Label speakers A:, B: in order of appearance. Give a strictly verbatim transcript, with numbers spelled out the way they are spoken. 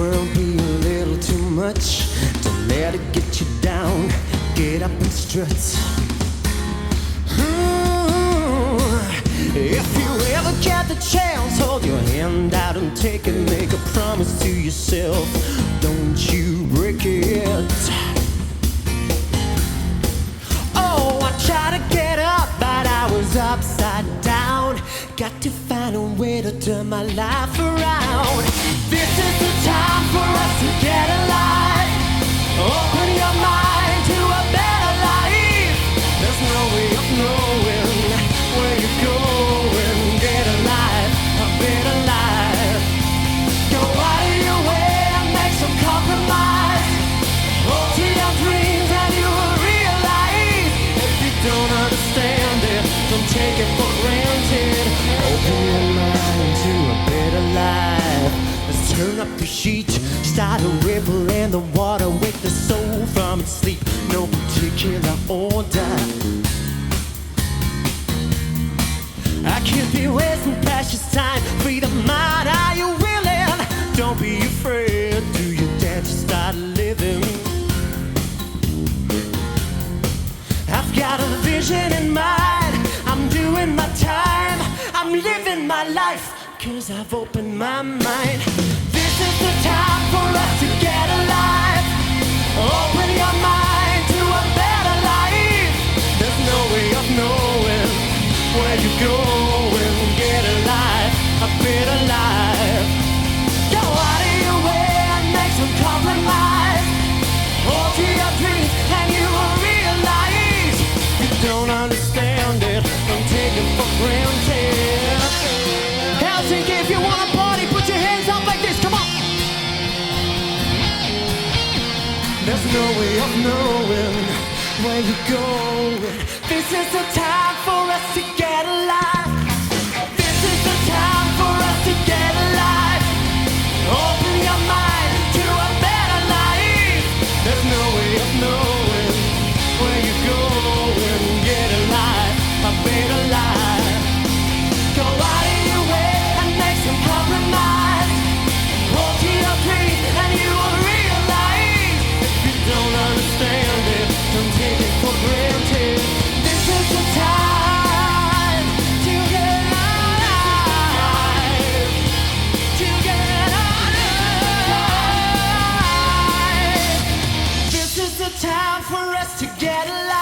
A: world be a little too much. Don't let it get you down. Get up and strut. Hmm. If you ever get the chance, hold your hand out and take it. Make a promise to yourself. Don't you break it. Oh, I tried to get up, but I was upside down. Got to find a way to turn my life around. This is the time for us to get alive. Open your mind to a better life. There's no way of knowing where you're going. Get alive, a better life. Go out of your way and make some compromise. Hold to your dreams and you will realize. If you don't understand it, don't take it for granted. Open your mind to a better life. Let's turn up the heat, start a ripple in the water. Wake the soul from its sleep, no particular order. I can't be wasting precious time. Free the mind, are you willing? Don't be afraid, do you dare to start living? I've got a vision in mind. I'm doing my time. I'm living my life, cause I've opened my mind. This is the time for us to get alive. Open your mind to a better life. There's no way of knowing where you're going. Get alive, a better life. Go out of your way and make some compromise. Hold to your dreams and you will realize. You don't understand it, don't take it for granted. Helsinki, if you wanna party, put your hands up like this, come on. There's no way of knowing where you're going. This is the time for us to get alive. This is the time for us to get alive. Open your mind to a better life. There's no way of knowing where you're going. Get alive, a better life. Go out of your way and make some compromise. Hold to your dreams and you will realize. If you don't understand it, don't take it for granted. This is the time to get alive. To get alive. This is the time for us to get alive.